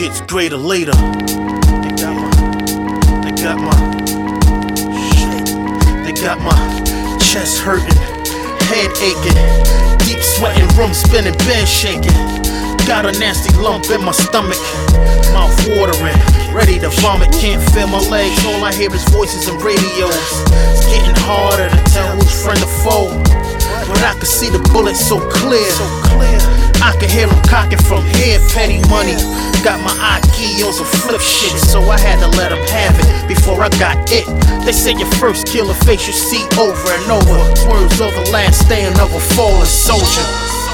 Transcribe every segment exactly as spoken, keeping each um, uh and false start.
gets greater later. They got my, they got my, shit. They got my chest hurting, head aching, deep sweating, room spinning, bed shaking. Got a nasty lump in my stomach, mouth watering, ready to vomit. Can't feel my legs, all I hear is voices and radios. It's getting harder to tell who's friend or foe, but I can see the bullets so clear. I can hear them cocking from here, petty money. Got my eye key on some flip shit, so I had to let them have it before I got it. They say your first killer face you see over and over. Words of the last stand of a fallen soldier.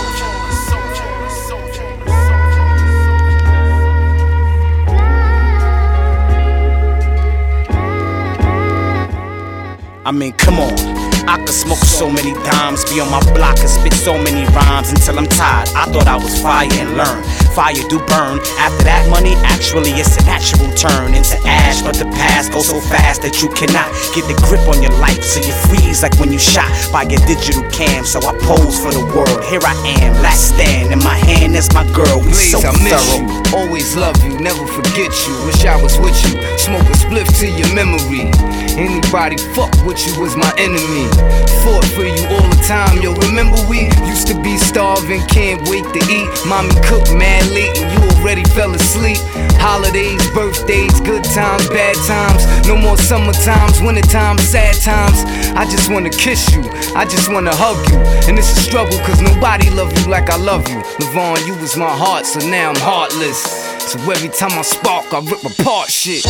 I mean, come on. I could smoke so many dimes, be on my block and spit so many rhymes until I'm tired. I thought I was fire and learn. Fire do burn. After that money, actually it's a natural turn into ash. But the past goes so fast that you cannot get the grip on your life, so you freeze like when you shot by your digital cam. So I pose for the world. Here I am, last stand in my hand. That's my girl. We Please, so I miss thorough. you, always love you, never forget you. Wish I was with you. Smoke a spliff to your memory. Anybody fuck with you was my enemy. Fought for you all the time, yo. Remember we used to be starving, can't wait to eat. Mommy cooked mad late and you already fell asleep. Holidays, birthdays, good times, bad times. No more summer times, winter times, sad times. I just wanna kiss you, I just wanna hug you. And it's a struggle cause nobody love you like I love you. LaVon, you was my heart, so now I'm heartless. So every time I spark, I rip apart shit.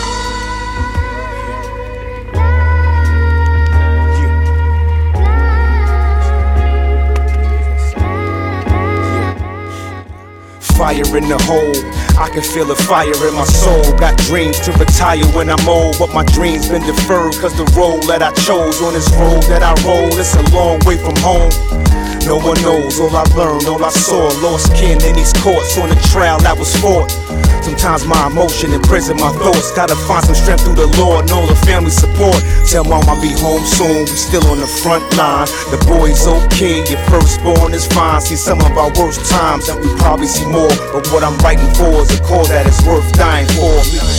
Fire in the hole, I can feel the fire in my soul. Got dreams to retire when I'm old, but my dreams been deferred cause the road that I chose. On this road that I roll, it's a long way from home. No one knows, all I learned, all I saw. Lost kin in these courts on the trial that was fought. Sometimes my emotion imprison my thoughts. Gotta find some strength through the Lord and all the family support. Tell mom I'll be home soon, we still on the front line. The boy's okay, your firstborn is fine. See some of our worst times and we probably see more. But what I'm writing for is a cause that is worth dying for.